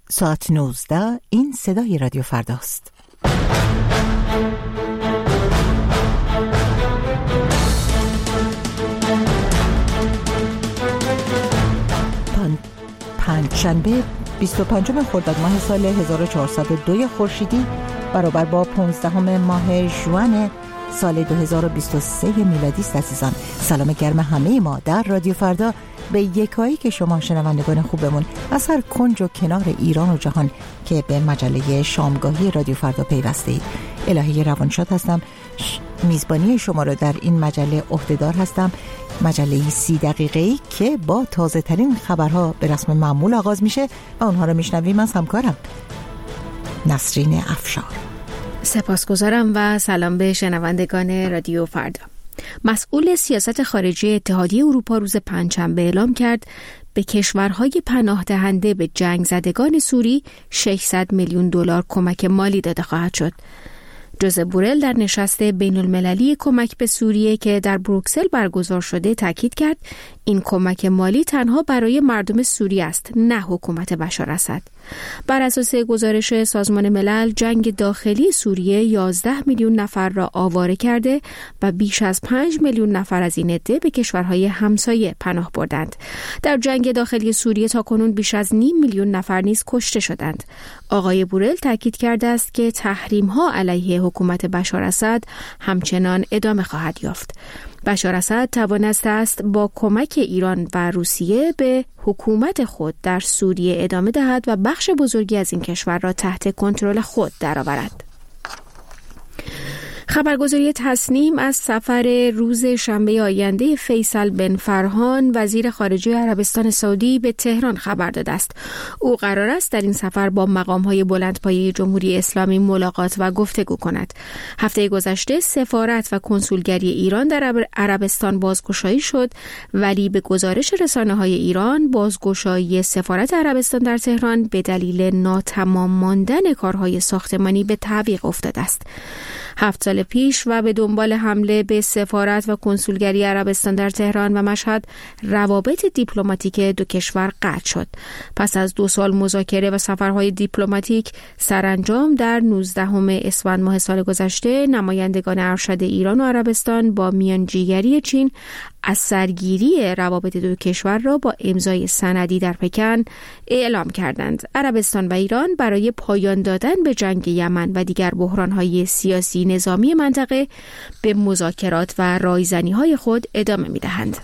ساعت 19 این صدای رادیو فرداست. پنجشنبه 25 خرداد ماه سال 1402 خورشیدی برابر با 15 ماه ژوئن سال 2023 میلادی است. عزیزان، سلام گرم همه ما در رادیو فردا به یکایی که شما شنوندگان خوبمون از هر کنج و کنار ایران و جهان که به مجله شامگاهی رادیو فردا پیوسته اید. الهی روانشاد هستم، میزبانی شما رو در این مجله عهده‌دار هستم. مجله 30 دقیقه‌ای که با تازه ترین خبرها به رسم معمول آغاز میشه و اونها رو میشنویم از همکارم نسرین افشار. سپاسگزارم و سلام به شنوندگان رادیو فردا. مسئول سیاست خارجی اتحادیه اروپا روز پنجشنبه اعلام کرد به کشورهای پناه دهنده به جنگ زدگان سوری 600 میلیون دلار کمک مالی داده خواهد شد. جوزپ بورل در نشست بین المللی کمک به سوریه که در بروکسل برگزار شده تاکید کرد این کمک مالی تنها برای مردم سوریه است، نه حکومت بشار اسد. بر اساس گزارش سازمان ملل، جنگ داخلی سوریه 11 میلیون نفر را آواره کرده و بیش از 5 میلیون نفر از این عده به کشورهای همسایه پناه بردند. در جنگ داخلی سوریه تاکنون بیش از نیم میلیون نفر نیز کشته شدند. آقای بورل تاکید کرده است که تحریم‌ها علیه حکومت بشار اسد همچنان ادامه خواهد یافت. بشار اسد توانسته است با کمک ایران و روسیه به حکومت خود در سوریه ادامه دهد و بخش بزرگی از این کشور را تحت کنترل خود درآورد. خبرگزاری تسنیم از سفر روز شنبه آینده فیصل بن فرحان وزیر خارجه عربستان سعودی به تهران خبر داده است. او قرار است در این سفر با مقام‌های بلندپایه جمهوری اسلامی ملاقات و گفتگو کند. هفته گذشته سفارت و کنسولگری ایران در عربستان بازگشایی شد، ولی به گزارش رسانه‌های ایران بازگشایی سفارت عربستان در تهران به دلیل ناتمام ماندن کارهای ساختمانی به تعویق افتاده است. 7 سال پیش و به دنبال حمله به سفارت و کنسولگری عربستان در تهران و مشهد روابط دیپلماتیک دو کشور قطع شد. پس از 2 سال مذاکره و سفرهای دیپلماتیک، سرانجام در 19 اسفند ماه سال گذشته نمایندگان ارشد ایران و عربستان با میانجیگری چین از سرگیری روابط دو کشور را با امضای سندی در پکن اعلام کردند. عربستان و ایران برای پایان دادن به جنگ یمن و دیگر بحران‌های سیاسی نظامی منطقه به مذاکرات و رایزنی‌های خود ادامه می‌دهند.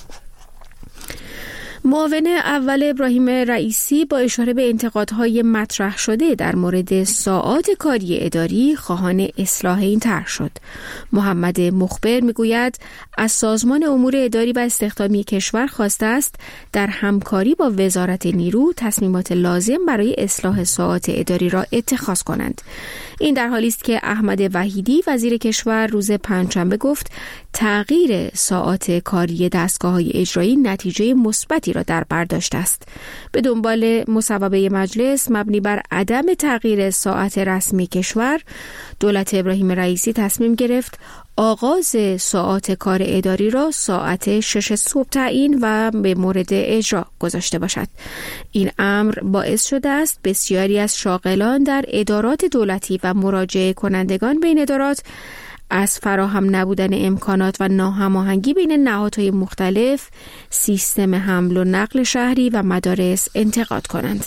معاون اول ابراهیم رئیسی با اشاره به انتقادهای مطرح شده در مورد ساعات کاری اداری خواهان اصلاح این طرح شد. محمد مخبر میگوید از سازمان امور اداری و استخدامی کشور خواسته است در همکاری با وزارت نیرو تصمیمات لازم برای اصلاح ساعات اداری را اتخاذ کنند. این در حالی است که احمد وحیدی وزیر کشور روز پنجشنبه گفت تغییر ساعات کاری دستگاه‌های اجرایی نتیجه مثبتی را در بر داشته است. به دنبال مصوبه مجلس مبنی بر عدم تغییر ساعت رسمی کشور، دولت ابراهیم رئیسی تصمیم گرفت آغاز ساعات کار اداری را ساعت 6 صبح تعیین و به مورد اجرا گذاشته باشد. این امر باعث شده است بسیاری از شاغلان در ادارات دولتی و مراجعه کنندگان بین ادارات از فراهم نبودن امکانات و ناهماهنگی بین نهادهای مختلف، سیستم حمل و نقل شهری و مدارس انتقاد کنند.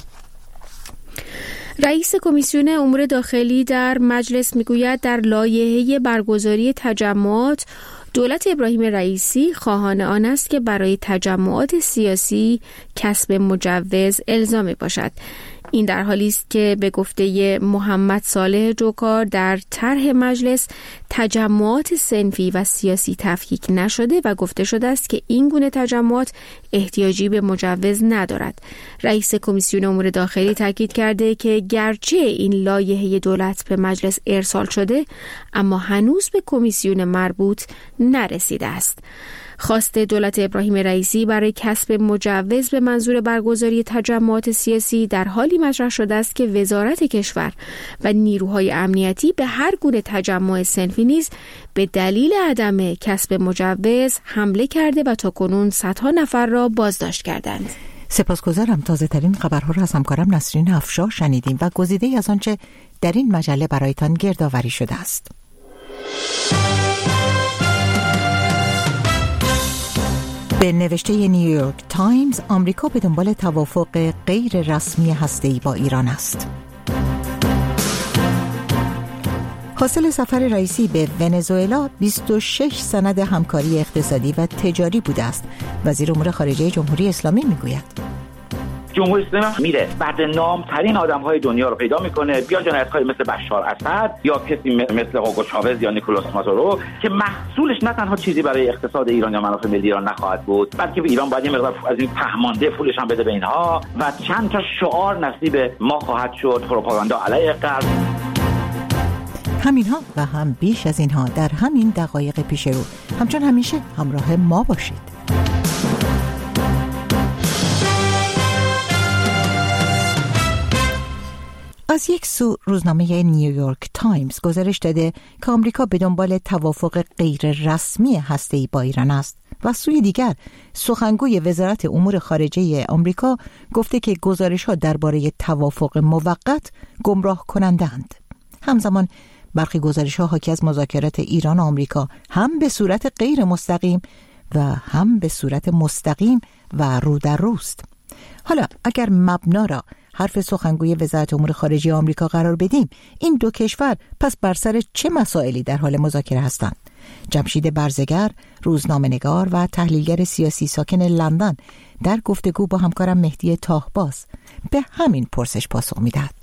رئیس کمیسیون امور داخلی در مجلس میگوید در لایحه برگزاری تجمعات دولت ابراهیم رئیسی خواهان آن است که برای تجمعات سیاسی کسب مجوز الزامی باشد. این در حالی است که به گفته محمد صالح جوکار در طرح مجلس تجمعات صنفی و سیاسی تفکیک نشده و گفته شده است که این گونه تجمعات احتیاجی به مجوز ندارد. رئیس کمیسیون امور داخلی تاکید کرده که گرچه این لایحه دولت به مجلس ارسال شده اما هنوز به کمیسیون مربوط نرسیده است. خواست دولت ابراهیم رئیسی برای کسب مجوز به منظور برگزاری تجمعات سیاسی در حالی مطرح شده است که وزارت کشور و نیروهای امنیتی به هر گونه تجمع صنفی نیز به دلیل عدم کسب مجوز حمله کرده و تاکنون صدها نفر را بازداشت کردند. سپاسگزارم. تازه ترین خبرها را از همکارم نسرین افشار شنیدیم و گزیده‌ای از آنچه در این مجله برایتان گردآوری شده است. به نوشته نیویورک تایمز، آمریکا به دنبال توافق غیر رسمی هسته‌ای با ایران است. حاصل سفر رئیسی به ونزوئلا 26 سند همکاری اقتصادی و تجاری بوده است. وزیر امور خارجه جمهوری اسلامی میگوید جمهوری اسلامی میره بعد نام‌ترین آدم‌های دنیا رو پیدا میکنه، بیا جنایت‌های مثل بشار اسد یا کسی مثل هوگو چاوز یا نیکولاس مادورو که محصولش نه تنها چیزی برای اقتصاد ایران یا منافع ملی ایران نخواهد بود، بلکه ایران باید یه مقدار از این پهمانده پولش هم بده به اینها و چند تا شعار نصیب ما خواهد شد، پروپاگاندا علیه غرب. همینها و هم بیش از اینها در همین دقایق پیش رو. همچون همیشه همراه ما باشید. از یک سو روزنامه نیویورک تایمز گزارش داده که آمریکا به دنبال توافق غیر رسمی هسته‌ای با ایران است و سوی دیگر سخنگوی وزارت امور خارجه آمریکا گفته که گزارش‌ها درباره توافق موقت گمراه کننده‌اند. همزمان برخی گزارش‌ها حاکی از مذاکرات ایران و آمریکا هم به صورت غیر مستقیم و هم به صورت مستقیم و رو در روست. حالا اگر مبنا را حرف سخنگوی وزارت امور خارجه آمریکا قرار بدیم، این دو کشور پس بر سر چه مسائلی در حال مذاکره هستند؟ جمشید برزگر، روزنامه‌نگار و تحلیلگر سیاسی ساکن لندن، در گفتگو با همکارم مهدی تاهباز به همین پرسش پاسخ می‌دهد.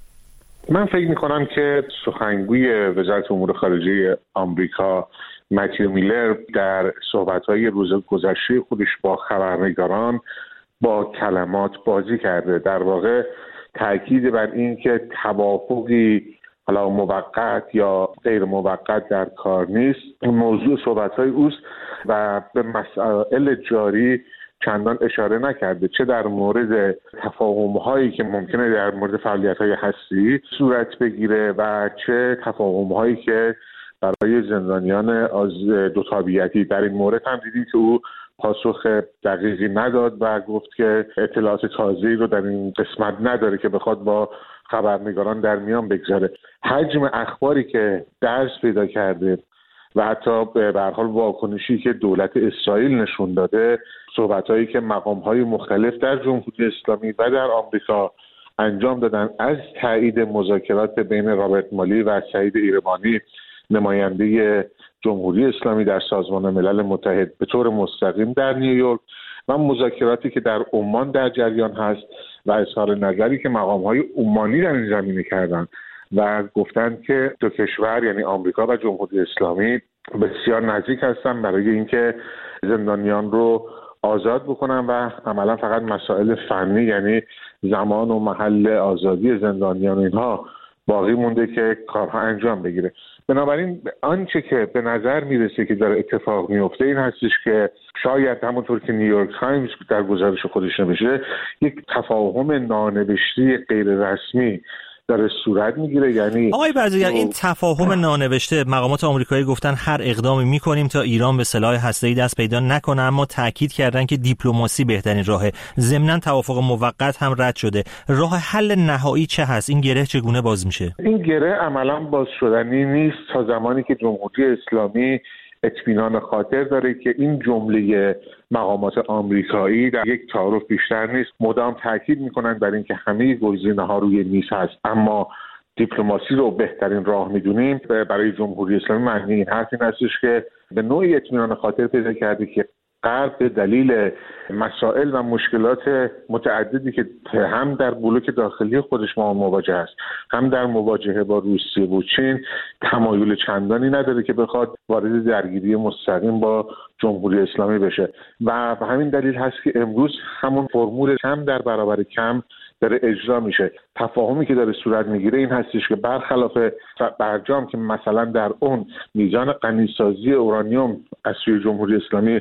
من فکر می‌کنم که سخنگوی وزارت امور خارجه آمریکا متیو میلر در صحبت‌های روز گذشته خودش با خبرنگاران با کلمات بازی کرده. در واقع تاکید بر این که توافقی حالا موقت یا غیر موقت در کار نیست موضوع صحبت‌های اوست و به مسائل جاری چندان اشاره نکرده، چه در مورد تفاهم‌هایی که ممکنه در مورد فعالیت‌های هسته‌ای صورت بگیره و چه تفاهم‌هایی که برای زندانیان از دو تابعیتی. در این مورد هم دیدیم که او پاسخ دقیقی نداد و گفت که اطلاعات تازه‌ای رو در این قسمت نداره که بخواد با خبرنگاران در میان بگذاره. حجم اخباری که درس پیدا کرده و حتی به هر حال واکنشی که دولت اسرائیل نشون داده، صحبت‌هایی که مقام‌های مختلف در جمهوری اسلامی و در آمریکا انجام دادن از تایید مذاکرات بین رابرت مالی و سعید ایربانی، نماینده جمهوری اسلامی در سازمان ملل متحد، به طور مستقیم در نیویورک و مذاکراتی که در عمان در جریان هست و اظهار نظری که مقام‌های عمانی در این زمینه کردند و گفتند که دو کشور یعنی آمریکا و جمهوری اسلامی بسیار نزدیک هستند برای اینکه زندانیان رو آزاد بکنن و عملا فقط مسائل فنی یعنی زمان و محل آزادی زندانیان اینها باقی مونده که کارها انجام بگیره. بنابراین آنچه که به نظر میرسه که داره اتفاق میفته این هستش که شاید همونطور که نیویورک تایمز در گزارش خودش نوشته یک تفاهم نانوشته غیر رسمی داره صورت میگیره. یعنی آقای برزگر، این تفاهم نانوشته، مقامات آمریکایی گفتن هر اقدامی میکنیم تا ایران به سلاح هسته‌ای دست پیدا نکنه، اما تاکید کردن که دیپلماسی بهترین راهه. ضمناً توافق موقت هم رد شده. راه حل نهایی چه هست؟ این گره چگونه باز میشه؟ این گره عملاً باز شدنی نیست تا زمانی که جمهوری اسلامی اطمینان خاطر داره که این جمله مقامات آمریکایی در یک تعارف بیشتر نیست. مدام تاکید میکنن بر اینکه همه گزینه‌ها روی میز هست، اما دیپلماسی رو بهترین راه میدونیم. برای جمهوری اسلامی معنی این حرف این هستش که به نوعی اطمینان خاطر پیدا کرده که غرب به دلیل مسائل و مشکلات متعددی که هم در بلوک داخلی خودش با مواجه است، هم در مواجهه با روسیه و چین، تمایل چندانی نداره که بخواد وارد درگیری مستقیم با جمهوری اسلامی بشه و به همین دلیل هست که امروز همون فرمول کم در برابر کم داره اجرا میشه. تفاهمی که داره صورت میگیره این هستش که برخلاف برجام که مثلا در اون میزان غنیسازی اورانیوم از سوی جمهوری اسلامی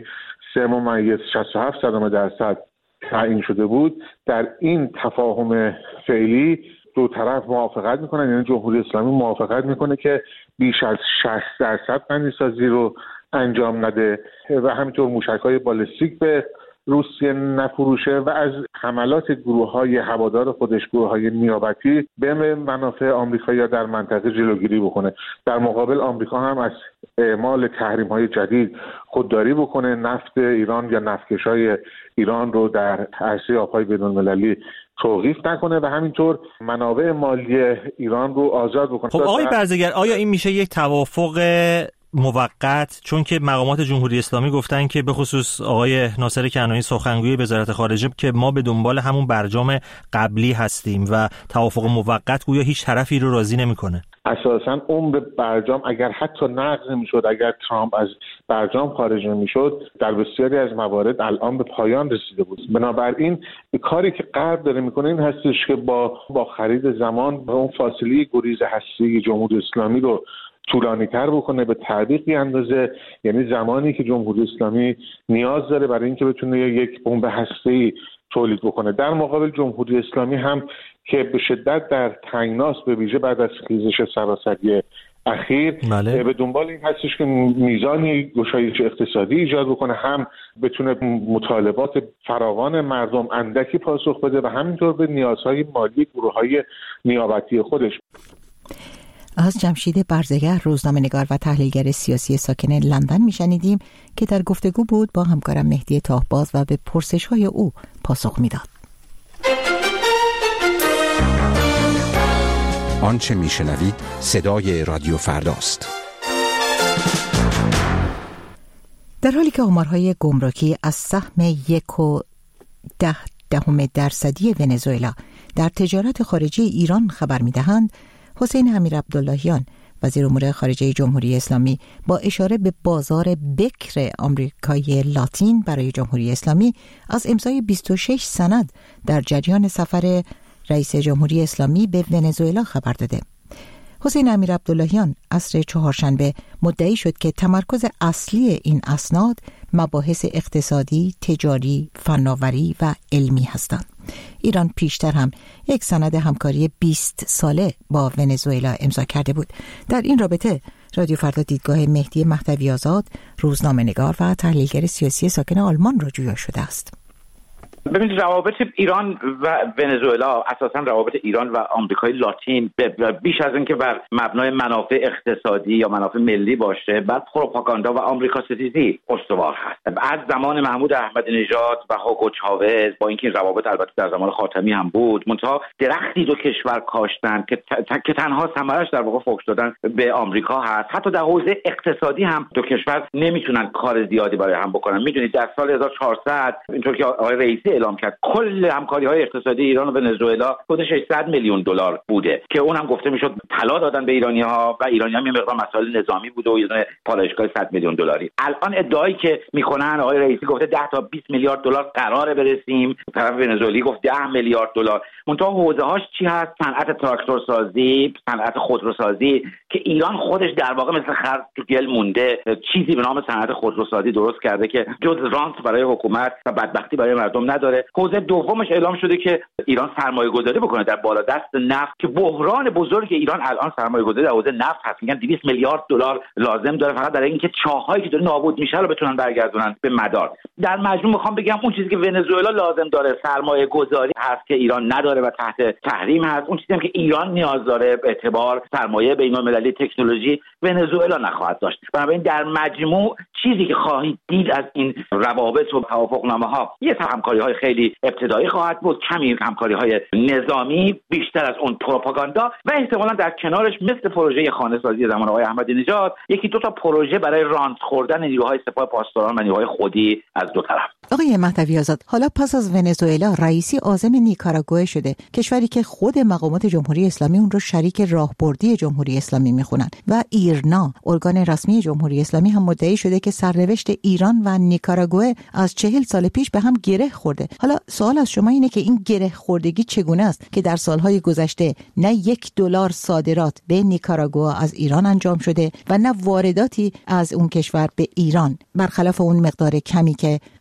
3.67% تعیین شده بود، در این تفاهم فعلی دو طرف موافقت میکنن، یعنی جمهوری اسلامی موافقت میکنه که بیش از 60% غنیسازی رو انجام نده و همینطور موشک‌های بالستیک به روسیه نفروشه و از حملات گروه‌های هوادار خودش، گروه‌های نیابتی به منافع آمریکایی‌ها در منطقه جلوگیری بکنه. در مقابل آمریکا هم از اعمال تحریم‌های جدید خودداری بکنه، نفت ایران یا نفتکش‌های ایران رو در عرصه آب‌های بین‌المللی توقیف نکنه و همینطور منابع مالی ایران رو آزاد بکنه. خب آقای برزگر، آیا این میشه یک توافق موقت؟ چون که مقامات جمهوری اسلامی گفتن که به خصوص آقای ناصر کنعانی سخنگوی وزارت خارجه که ما به دنبال همون برجام قبلی هستیم و توافق موقت گویا هیچ طرفی رو راضی نمیکنه. اساساً عمر برجام اگر حتی نقض میشد، اگر ترامپ از برجام خارج نمیشد، در بسیاری از موارد الان به پایان رسیده بود. بنابراین کاری که غرب داره میکنه این هستش که با خرید زمان اون فاصله گریز هسته‌ای جمهوری اسلامی رو طولانی تر بکنه، به تعویقی اندازه، یعنی زمانی که جمهوری اسلامی نیاز داره برای اینکه بتونه یک بمب هسته‌ای تولید بکنه. در مقابل جمهوری اسلامی هم که به شدت در تنگناست، به ویژه بعد از خیزش سراسری اخیر، به دنبال این هستش که میزانی گشایش اقتصادی ایجاد بکنه، هم بتونه مطالبات فراوان مردم اندکی پاسخ بده و همینطور به نیازهای مالی گروه‌های نیابتی خودش. از جمشید برزگر، روزنامه‌نگار و تحلیلگر سیاسی ساکن لندن میشنیدیم که در گفتگو بود با همکارم مهدی تاهباز و به پرسش‌های او پاسخ میداد. آنچه میشنوید صدای رادیو فرداست. در حالی که آمارهای گمرکی از سهم 1.10% ونزوئلا در تجارت خارجی ایران خبر میدهند، حسین امیرعبداللهیان وزیر امور خارجه جمهوری اسلامی با اشاره به بازار بکر آمریکای لاتین برای جمهوری اسلامی از امضای 26 سند در جریان سفر رئیس جمهوری اسلامی به ونزوئلا خبر داده. حسین امیرعبداللهیان عصر چهارشنبه مدعی شد که تمرکز اصلی این اسناد مباحث اقتصادی، تجاری، فناوری و علمی هستند. ایران پیشتر هم یک سند همکاری 20 ساله با ونزوئلا امضا کرده بود. در این رابطه رادیو فردا دیدگاه مهدی مهدوی آزاد، روزنامه‌نگار و تحلیلگر سیاسی ساکن آلمان را جویا شده است. ببینید، روابط ایران و ونزوئلا، اساساً روابط ایران و آمریکای لاتین بیش از اینکه بر مبنای منافع اقتصادی یا منافع ملی باشه، بر پروپاگاندا و آمریکا ستیزی استوار هست. از زمان محمود احمدی نژاد و هوگو چاوز، با اینکه این روابط البته در زمان خاتمی هم بود، منتها درختی دو کشور کاشتن که تنها ثمرش در واقع فوکس دادن به آمریکا هست. حتی در حوزه اقتصادی هم دو کشور نمیتونن کار زیادی برای هم بکنن. میدونید در سال 1400 اینطور که آقای رئیسی اعلام کرد، کل همکاری‌های اقتصادی ایران و ونزوئلا حدود 600 میلیون دلار بوده که اون هم گفته میشد طلا دادن به ایرانی‌ها و ایرانی‌ها یه مقدار مسائل نظامی بوده و یه دونه پالایشگاه 100 میلیون دلاری. الان ادعایی که میکنن، آقای رئیسی گفته 10 تا 20 میلیارد دلار قراره برسیم، طرف ونزوئلی گفت 10 میلیارد دلار. منتها حوزه‌هاش چی هست؟ صنعت تراکتورسازی، صنعت خودروسازی که ایران خودش در واقع مثل خر تو گل مونده، چیزی به نام صنعت خودروسازی درست کرده که جز رانت برای حکومت و بدبختی برای مردم نداره. حوزه دومش اعلام شده که ایران سرمایه گذاری بکنه در بالادست نفت که بحران بزرگ ایران الان سرمایه گذاری در حوزه نفت هست. میگن 200 میلیارد دلار لازم داره فقط برای اینکه چاهایی که داره نابود میشه رو بتونن برگردونن به مدار. در مجموع میخوام بگم اون چیزی که ونزوئلا لازم داره سرمایه گذاری هست که ایران نداره و تحت تحریم هست. اون چیزی هم که ایران نیاز داره اعتبار، سرمایه بین‌المللی، تکنولوژی، ونزوئلا نخواهد داشت. بنابراین در مجموع چیزی که خواهید دید از این روابط و توافقنامه‌ها یه همکاری‌های خیلی ابتدایی خواهد بود، کمی همکاری‌های نظامی، بیشتر از اون پروپاگاندا و احتمالاً در کنارش مثل پروژه خانه‌سازی زمان آقای احمدی نژاد یکی دو تا پروژه برای رانت خوردن نیروهای سپاه پاسداران و نیروهای خودی از دو طرف. آقای مهدوی آزاد، حالا پس از ونزوئلا رئیسی عازم نیکاراگوئه شده، کشوری که خود مقامات جمهوری اسلامی اون رو شریک راهبردی جمهوری اسلامی میخونن و ایرنا، ارگان رسمی جمهوری اسلامی، هم مدعی شده که سرنوشت ایران و نیکاراگوئه از 40 سال پیش به هم گره خورده. حالا سوال از شما اینه که این گره خوردگی چگونه است که در سالهای گذشته نه $1 صادرات به نیکاراگوئه از ایران انجام شده و نه وارداتی از اون کشور به ایران، برخلاف اون مقدار کمی که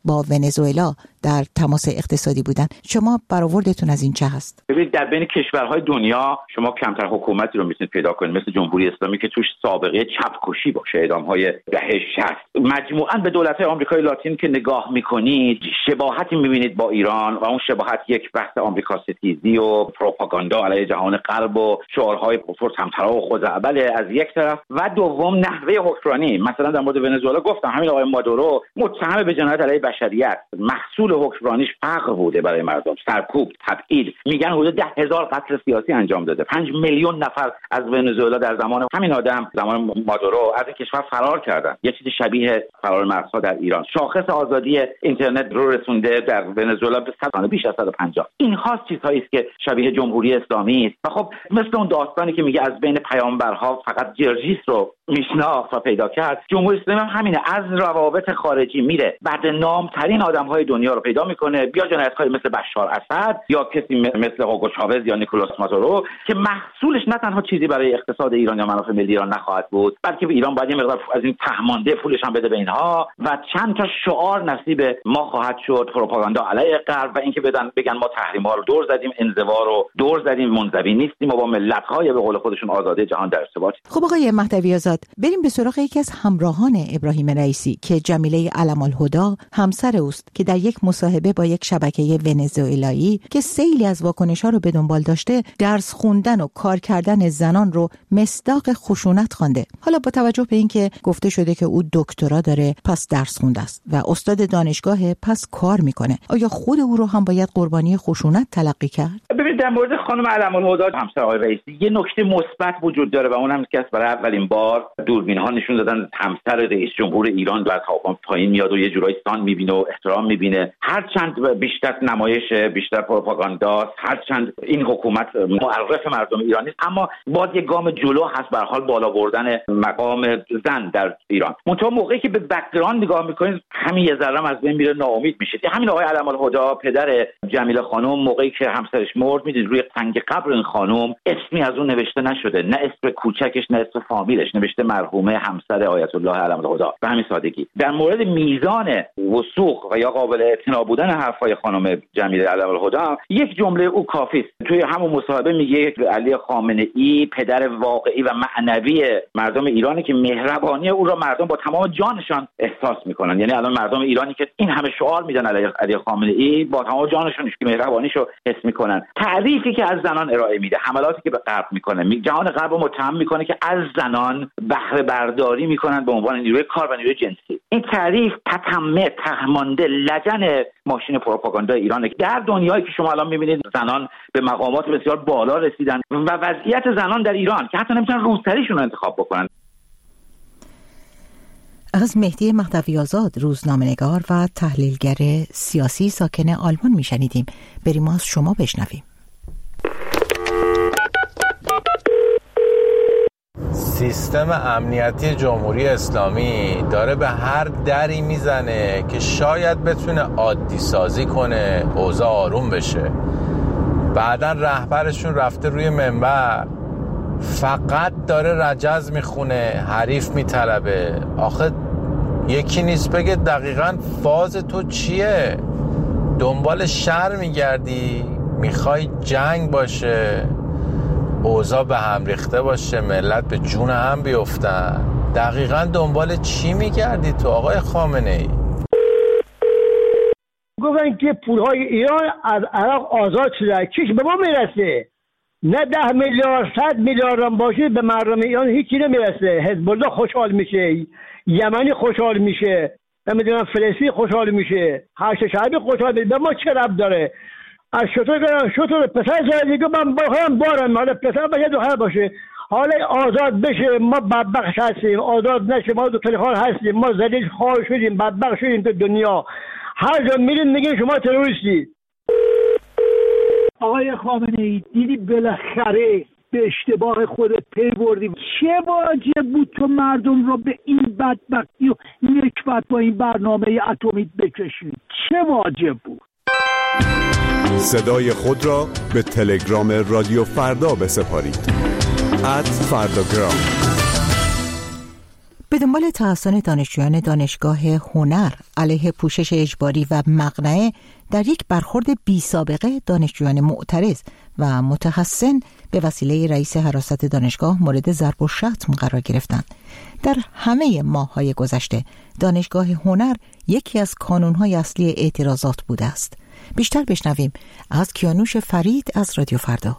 با ونزوئلا در تماس اقتصادی بودن. شما برآوردتون از این چه هست؟ ببینید در بین کشورهای دنیا شما کمتر حکومتی رو میتونید پیدا کنید مثل جمهوری اسلامی که توش سابقه چپ‌کشی باشه، اعدام‌های دهه 60. مجموعاً به دولت‌های آمریکای لاتین که نگاه می‌کنید شباهتی می‌بینید با ایران و اون شباهت یک بحث آمریکا ستیزی و پروپاگاندا علیه جهان غرب و شعارهای پرطمطراق و خزعبل از یک طرف و دوم نحوه حکمرانی. مثلا در مورد ونزوئلا گفتم همین آقای مادورو متهم به جنایت علیه بشریت، محصول حکمرانیش فقر بوده برای مردم، سرکوب، تبعید. میگن حدود 10,000 قتل سیاسی انجام داده. 5 میلیون نفر از ونزوئلا در زمان همین آدم، زمان مادورو، از این کشور فرار کردن. یه چیز شبیه فرار مرزها در ایران. شاخص آزادی اینترنت رو رسونده در ونزوئلا به بیش از 150. اینها چیزهایی است که شبیه جمهوری اسلامی است. و خب مثل اون داستانی که میگه از بین پیامبرها فقط جرجیس رو میشناخت و پیدا کرد، جمهوری اسلامی هم همینه. از روابط خارجی میره بدنام ترین آدم‌های دنیا رو پیدا میکنه، بیا جنایتکاری مثل بشار اسد یا کسی مثل هوگو چاوز یا نیکولاس مادورو که محصولش نه تنها چیزی برای اقتصاد ایران یا منافع ملی ایران نخواهد بود، بلکه ایران باید یه مقدار از این تهمانده پولش هم بده به اینها و چند تا شعار نصیب ما خواهد شد، پروپاگاندا علیه غرب و اینکه بگن ما تحریم‌ها رو دور زدیم، انزوا رو دور زدیم، منزوی نیستیم و با ملت‌های به قول خودشون آزاده جهان در ارتباط. خب آقای مهدوی آزاد، بریم به سراغ یکی از همراهان ابراهیم رئیسی که جمیله علم‌الهدی همسر اوست که در یک مصاحبه با یک شبکه ونزوئلایی که سیلی از واکنش‌ها رو به دنبال داشته، درس خوندن و کار کردن زنان رو مصداق خشونت خوانده. حالا با توجه به اینکه گفته شده که او دکترا داره پس درس خونده است و استاد دانشگاه پس کار میکنه، آیا خود او رو هم باید قربانی خشونت تلقی کرد؟ ببینید در مورد خانم علم‌الهدی همسر آقای رئیسی یه نکته مثبت وجود داره و اونم که برای اولین بار دوربین‌ها نشون دادن همسر رئیس جمهور ایران در هواپیما پایین میاد و یه جورایی سان میبینه و احترام میبینه. هرچند بیشتر نمایش، بیشتر پروپاگانداست، هرچند این حکومت معرف مردم ایرانی است، اما باز یه گام جلو هست به هر حال بالا بردن مقام زن در ایران. منتها موقعی که به بک‌گراند نگاه میکنید همین یه ذره از بین میره، ناامید میشید. همین آقای علم‌الهدی پدر جمیله خانم موقعی که همسرش مرد، میدید روی سنگ قبر این خانم اسمی از اون نوشته نشده، نه اسم کوچکش نه اسم فامیلش، نوشته مرحومه همسر آیت الله علم‌الهدی. به همین سادگی. در مورد میزان وثوق و یا قابل اعتنا بودن حرفای خانم جمیله علم‌الهدی یک جمله او کافی است. توی همون مصاحبه میگه علی خامنه‌ای پدر واقعی و معنوی مردم ایرانی که مهربانی او را مردم با تمام جانشان احساس میکنن. یعنی الان مردم ایرانی که این همه شعار میدن علی خامنه‌ای با تمام جانشون مهربانیشو حس میکنن. تعریفی که از زنان ارائه میده، حملاتی که به غرب میکنه، جهان غرب رو متهم میکنه که از زنان بهره برداری میکنن به عنوان نیروی کار و نیروی جنسی. این تعریف تتمه، تهمانده، لجن ماشین پروپاگاندا ایرانه. در دنیایی که شما الان میبینید زنان به مقامات بسیار بالا رسیدن و وضعیت زنان در ایران که حتی نمیتونن روسریشون رو انتخاب بکنن. از مهدی مهدوی آزاد، روزنامه‌نگار و تحلیلگر سیاسی ساکن آلمان میشنیدیم. بریم از شما بشنویم. سیستم امنیتی جمهوری اسلامی داره به هر دری میزنه که شاید بتونه عادی سازی کنه، اوضاع آروم بشه. بعدن رهبرشون رفته روی منبر فقط داره رجز میخونه، حریف میطلبه. آخه یکی نیست بگه دقیقاً فاز تو چیه؟ دنبال شر میگردی؟ میخوای جنگ باشه؟ اوضاع به هم ریخته باشه، ملت به جون هم بیفتن؟ دقیقاً دنبال چی میگردی تو آقای خامنه‌ای؟ گفتن که پولهای ایران از عراق آزاد شده، چیش به ما میرسه؟ نه 10 میلیارد 100 میلیارد هم باشه به مردم ایران هیچی نمیرسه. حزب الله خوشحال میشه، یمنی خوشحال میشه، نمیدونم فلسطین خوشحال میشه، هشت شعبی خوشحال میشه. به ما چه ربط داره؟ از شطور پسر جای دیگه من بارم حالا پسر باشه دختر باشه، حالا آزاد بشه ما بدبخت هستیم، آزاد نشه ما دو تلخال هستیم، ما ذلیل خوار شدیم، بدبخت شدیم تو دنیا. هر جا میریم میگین شما تروریستی. آقای خامنه‌ای دیدی بالاخره به اشتباه خودت پی بردی. چه واجب بود تو مردم رو به این بدبختی و نکبت با این برنامه اتمی بکشی؟ چه واجب بود؟ صدای خود را به تلگرام رادیو فردا بسپارید. @فرداگرام. به دنبال تحسن دانشجویان دانشگاه هنر علیه پوشش اجباری و مقنعه در یک برخورد بی سابقه، دانشجویان معترض و متحسن به وسیله رئیس حراست دانشگاه مورد ضرب و شتم قرار گرفتند. در همه ماه‌های گذشته دانشگاه هنر یکی از کانون‌های اصلی اعتراضات بوده است. بیشتر بشنویم از کیانوش فرید از رادیو فردا.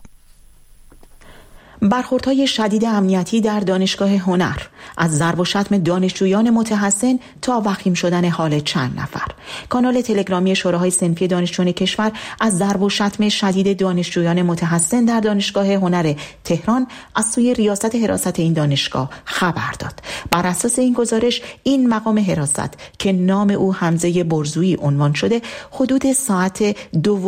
برخوردهای شدید امنیتی در دانشگاه هنر، از ضرب و شتم دانشجویان متحسن تا وخیم شدن حال چند نفر. کانال تلگرامی شوراهای صنفی دانشجویان کشور از ضرب و شتم شدید دانشجویان متحسن در دانشگاه هنر تهران از سوی ریاست حراست این دانشگاه خبر داد. بر اساس این گزارش، این مقام حراست که نام او حمزه برزویی عنوان شده، حدود ساعت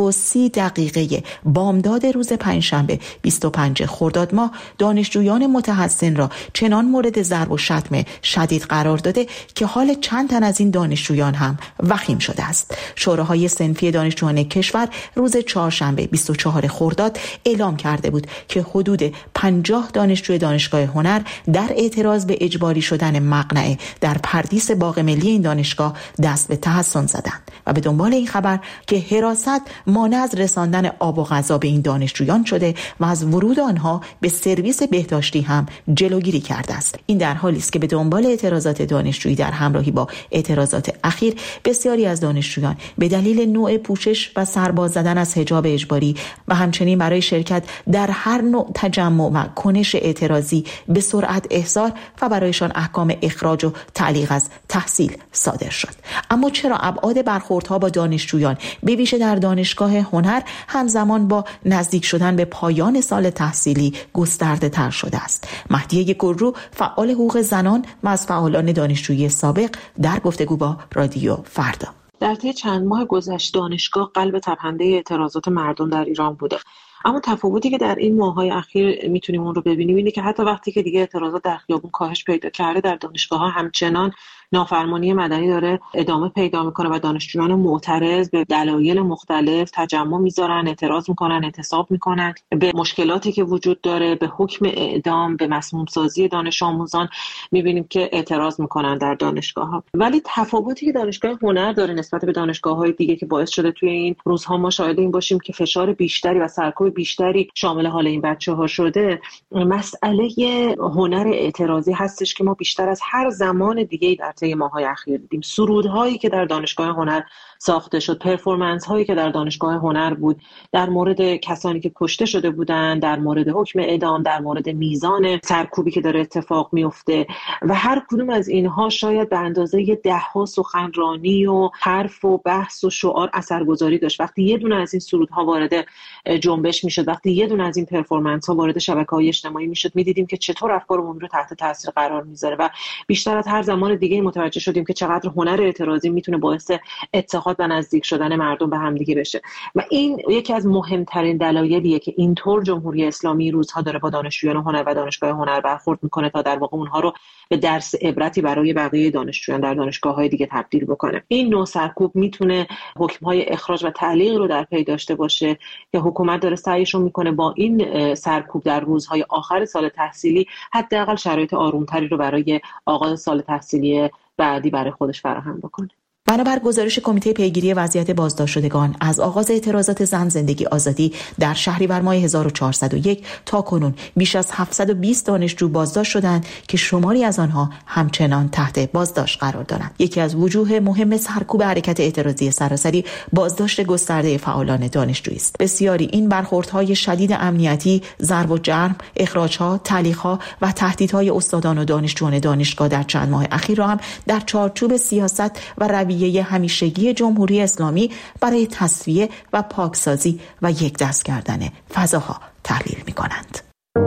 2:30 بامداد روز پنجشنبه 25 خرداد ماه دانشجویان متحسن را چنان مورد ضرب و شتم شدید قرار داده که حال چند تن از این دانشجویان هم وخیم شده است. شوراهای صنفی دانشجویان کشور روز چهارشنبه 24 خرداد اعلام کرده بود که حدود 50 دانشجوی دانشگاه هنر در اعتراض به اجباری شدن مقنعه در پردیس باغ ملی این دانشگاه دست به تحسن زدند و به دنبال این خبر که حراست مانع از رساندن آب و غذا به این دانشجویان شده و از ورود آنها به سرویس بهداشتی هم جلوگیری کرده است. این در حالی است که به دنبال اعتراضات دانشجویی در همراهی با اعتراضات اخیر، بسیاری از دانشجویان به دلیل نوع پوشش و سرباز زدن از حجاب اجباری و همچنین برای شرکت در هر نوع تجمع و کنش اعتراضی به سرعت احضار و برایشان احکام اخراج و تعلیق از تحصیل صادر شد. اما چرا ابعاد برخوردها با دانشجویان به ویژه در دانشگاه هنر همزمان با نزدیک شدن به پایان سال تحصیلی گسترده تر شده است؟ مهدیه گلرو، فعال حقوق زنان و از فعالان دانشجویی سابق، در گفتگو با رادیو فردا: در طی چند ماه گذشته دانشگاه قلب تپنده اعتراضات مردم در ایران بوده. اما تفاوتی که در این ماه‌های اخیر میتونیم اون رو ببینیم اینه که حتی وقتی که دیگه اعتراضات در خیابون کاهش پیدا کرده، در دانشگاه‌ها همچنان نافرمانی مدنی داره ادامه پیدا میکنه و دانشجویان معترض به دلایل مختلف تجمع میذارن، اعتراض میکنن، اعتصاب میکنن به مشکلاتی که وجود داره، به حکم اعدام، به مسموم سازی دانش آموزان. میبینیم که اعتراض میکنن در دانشگاه‌ها. ولی تفاوتی که دانشگاه هنر داره نسبت به دانشگاه‌های دیگه که باعث شده توی این روزها ما شاهد این باشیم که فشار بیشتری و سرکوب بیشتری شامل حال این بچه‌ها شده، مسئله هنر اعتراضی هستش که ما بیشتر از هر زمان دیگه‌ای در طی ماه‌های اخیر دیدیم. سرودهایی که در دانشگاه هنر ساخته شد، پرفورمنس هایی که در دانشگاه هنر بود در مورد کسانی که کشته شده بودند، در مورد حکم اعدام، در مورد میزان سرکوبی که داره اتفاق میفته و هر کدوم از اینها شاید به اندازه ده‌ها سخنرانی و حرف و بحث و شعار اثرگذاری داشت. وقتی یه دونه از این سرودها وارد جنبش میشد، وقتی یه دونه از این پرفورمنس ها وارد شبکه‌های اجتماعی میشد، میدیدیم که چطور افکار عمومی رو تحت تاثیر قرار میذاره و بیشتر از هر زمان دیگه متوجه شدیم که چقدر هنر اعتراضی میتونه باعث اتحاد و نزدیک شدن مردم به همدیگه بشه و این یکی از مهمترین دلایلیه که اینطور جمهوری اسلامی روزها داره با دانشجویان هنر و دانشگاه هنر برخورد میکنه تا در واقع اونها رو به درس عبرتی برای بقیه دانشجویان در دانشگاه‌های دیگه تبدیل بکنه. این نوع سرکوب میتونه حکم‌های اخراج و تعلیق رو در پی داشته باشه که حکومت داره سعیش رو میکنه با این سرکوب در روزهای آخر سال تحصیلی حداقل شرایط آرومتری رو برای آغاز سال تحصیلی بعدی برای خودش فراهم بکنه. بنابر گزارش کمیته پیگیری وضعیت بازداشتشدگان از آغاز اعتراضات زن زندگی آزادی در شهریور ماه 1401 تا کنون بیش از 720 دانشجو بازداشت شدند که شماری از آنها همچنان تحت بازداشت قرار دارند. یکی از وجوه مهم سرکوب حرکت اعتراضی سراسری بازداشت گسترده فعالان دانشجویی است. بسیاری این برخوردهای شدید امنیتی، ضرب و جرم، اخراج‌ها، تعلیق‌ها و تهدیدهای استادان و دانشجویان دانشگاه در چند ماه اخیر را هم در چارچوب سیاست و رویه همیشگی جمهوری اسلامی برای تصفیه و پاکسازی و یک دست کردن فضاها تحلیل می‌کنند.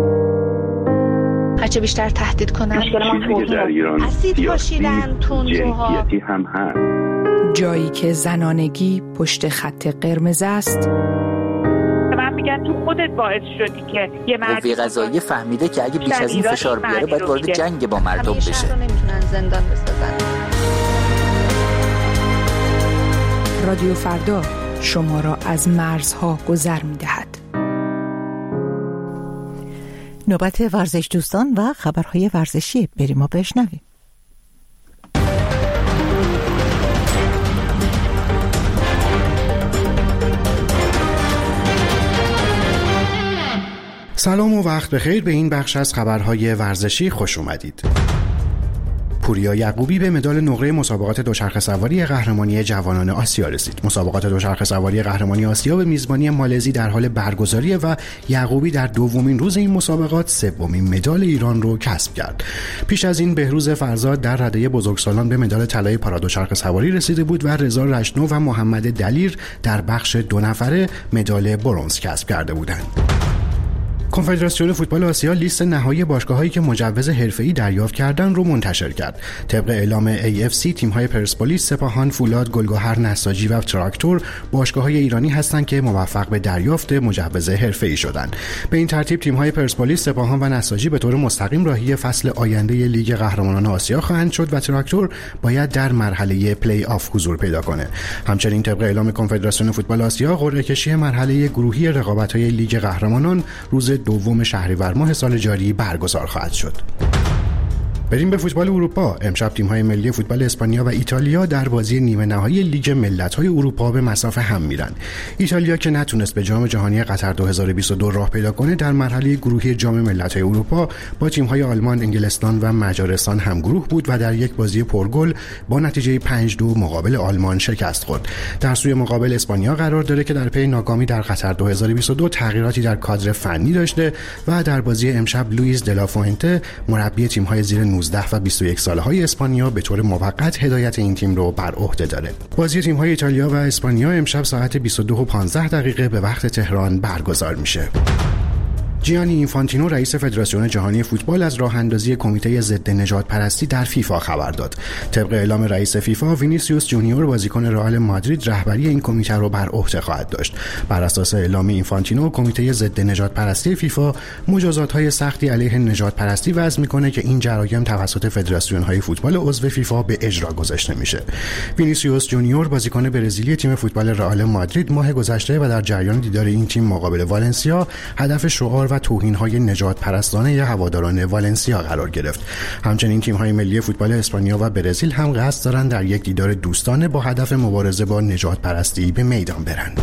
هرچه بیشتر تهدید کنند اسید پاشیدن تندروها هم هست. جایی که زنانگی پشت خط قرمز است، من میگن تو خودت باعث شدی که یه قوه قضاییه فهمیده که اگه بیش از این فشار بیاره باید وارد جنگ با مردم بشه. نمیتونن زندان بسازن. رادیو فردا شما را از مرزها گذر می‌دهد. نوبت ورزش دوستان و خبرهای ورزشی، بریم و بشنویم. سلام و وقت بخیر به این بخش از خبرهای ورزشی خوش اومدید. پوریا یعقوبی به مدال نقره مسابقات دوچرخه سواری قهرمانی جوانان آسیا رسید. مسابقات دوچرخه سواری قهرمانی آسیا به میزبانی مالزی در حال برگزاریه و یعقوبی در دومین روز این مسابقات سومین مدال ایران رو کسب کرد. پیش از این بهروز فرزاد در رده بزرگسالان به مدال طلای پارادوچرخه سواری رسیده بود و رضا رشنو و محمد دلیر در بخش 2 نفره مدال برنز کسب کرده بودند. کنفدراسیون فوتبال آسیا لیست نهایی باشگاه‌هایی که مجوز حرفه‌ای دریافت کردن رو منتشر کرد. طبق اعلام AFC تیم‌های پرسپولیس، سپاهان، فولاد، گلگهر، نساجی و تراکتور باشگاه‌های ایرانی هستند که موفق به دریافت مجوز حرفه‌ای شدند. به این ترتیب تیم‌های پرسپولیس، سپاهان و نساجی به طور مستقیم راهی فصل آینده لیگ قهرمانان آسیا خواهند شد و تراکتور باید در مرحله پلی آف حضور پیدا کنه. همچنین طبق اعلام کنفدراسیون فوتبال آسیا قرعه‌کشی مرحله گروهی رقابت‌های لیگ قهرمانان روز 2 شهریور ماه سال جاری برگزار خواهد شد. بریم به فوتبال اروپا. امشب تیم‌های ملی فوتبال اسپانیا و ایتالیا در بازی نیمه نهایی لیگ ملت‌های اروپا به مصاف هم میرن. ایتالیا که نتونست به جام جهانی قطر 2022 راه پیدا کنه، در مرحله گروهی جام ملت‌های اروپا با تیم‌های آلمان، انگلستان و مجارستان هم گروه بود و در یک بازی پرگل با نتیجه 5-2 مقابل آلمان شکست خورد. در سوی مقابل اسپانیا قرار داره که در پی ناکامی در قطر 2022 تغییراتی در کادر فنی داشته و در بازی امشب لوئیس دلافوئنته مربی تیم‌های زیر 19 و 21 ساله‌های اسپانیا به طور موقت هدایت این تیم رو بر عهده داره. بازی تیم‌های ایتالیا و اسپانیا امشب ساعت 22:15 به وقت تهران برگزار میشه. جیانی اینفانتینو رئیس فدراسیون جهانی فوتبال از راه اندازی کمیته ضد نژاد پرستی در فیفا خبر داد. طبق اعلام رئیس فیفا، وینیسیوس جونیور بازیکن رئال مادرید رهبری این کمیته را بر عهده خواهد داشت. بر اساس اعلام اینفانتینو، کمیته ضد نژاد پرستی فیفا مجازات‌های سختی علیه نژاد پرستی وضع می‌کنه که این جرایم توسط فدراسیون‌های فوتبال عضو فیفا به اجرا گذاشته میشه. وینیسیوس جونیور بازیکن برزیلی تیم فوتبال رئال مادرید ماه گذشته و در جریان دیدار این تیم مقابل والنسیا هدف شعار و توهین‌های نژاد پرستانه هواداران والنسیا قرار گرفت. همچنین تیم‌های ملی فوتبال اسپانیا و برزیل هم قصد دارند در یک دیدار دوستانه با هدف مبارزه با نژاد پرستی به میدان برند.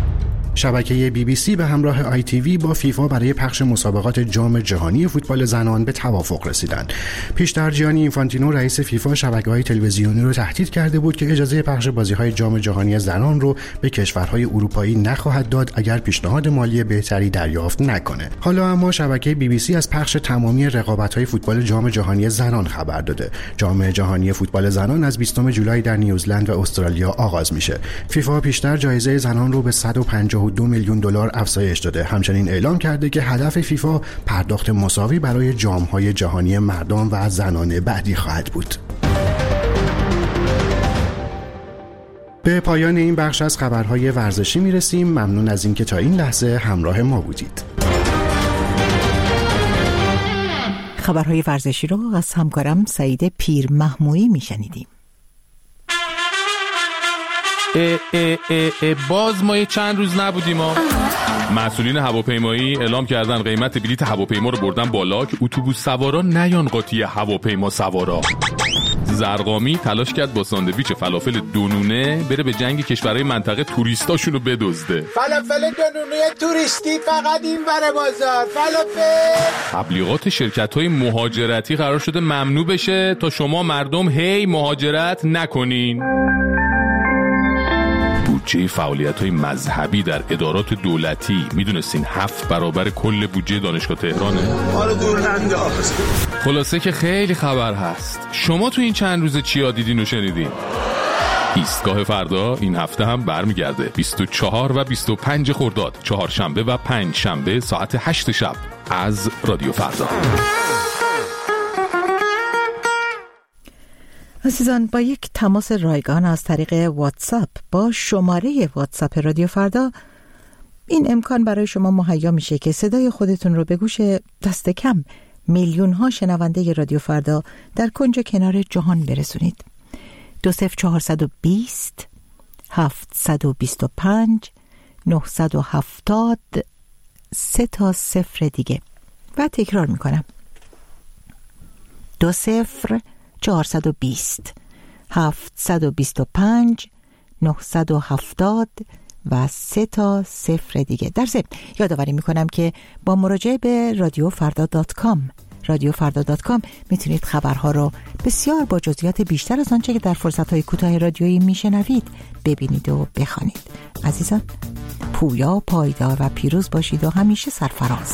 شبکه BBC به همراه ITV با فیفا برای پخش مسابقات جام جهانی فوتبال زنان به توافق رسیدند. پیشتر جیانی اینفانتینو رئیس فیفا شبکه‌های تلویزیونی رو تهدید کرده بود که اجازه پخش بازی‌های جام جهانی زنان رو به کشورهای اروپایی نخواهد داد اگر پیشنهاد مالی بهتری دریافت نکنه. حالا اما شبکه BBC از پخش تمامی رقابت‌های فوتبال جام جهانی زنان خبر داده. جام جهانی فوتبال زنان از 20 جولای در نیوزلند و استرالیا آغاز میشه. فیفا پیشتر جایزه زنان رو به 152 میلیون دلار افزایش داده. همچنین اعلام کرده که هدف فیفا پرداخت مساوی برای جام‌های جهانی مردان و زنان بعدی خواهد بود. به پایان این بخش از خبرهای ورزشی میرسیم. ممنون از اینکه تا این لحظه همراه ما بودید. خبرهای ورزشی رو از همکارم سعید پیر محمویی میشنیدیم. باز ما چند روز نبودیم ما. مسئولین هواپیمایی اعلام کردن قیمت بلیط هواپیما رو بردن بالا که اتوبوس سوارا نیان قاطی هواپیما سوارا. زرقامی تلاش کرد با ساندویچ فلافل دونونه بره به جنگ کشورهای منطقه توریستاشون رو بدزده. فلافل دونونه توریستی فقط این بره بازار. فلافل تبلیغات شرکت‌های مهاجرتی قرار شده ممنوع بشه تا شما مردم هی مهاجرت نکنین. بودجه فعالیت‌های مذهبی در ادارات دولتی میدونستین 7 برابر کل بودجه دانشگاه تهرانه؟ حالا دور ننداز. خلاصه که خیلی خبر هست. شما تو این چند روز چیا دیدین و شنیدین؟ ایستگاه فردا این هفته هم برمیگرده 24 و 25 خرداد، چهارشنبه و پنجشنبه ساعت 8 شب از رادیو فردا. عزیزان، با یک تماس رایگان از طریق واتساپ با شماره واتساپ رادیو فردا این امکان برای شما مهیا میشه که صدای خودتون رو به گوش دست کم میلیون ها شنونده رادیو فردا در کنج کنار جهان برسونید. 20420 725 970 3 تا 0 دیگه و تکرار میکنم 20420 725 970 و 3 تا 0 دیگه. در ضمن یادآوری میکنم که با مراجعه به رادیوفردا.com میتونید خبرها رو بسیار با جزئیات بیشتر از آنچه که در فرصت‌های کوتاه رادیویی میشنوید ببینید و بخوانید. عزیزان، پویا، پایدار و پیروز باشید و همیشه سرفراز.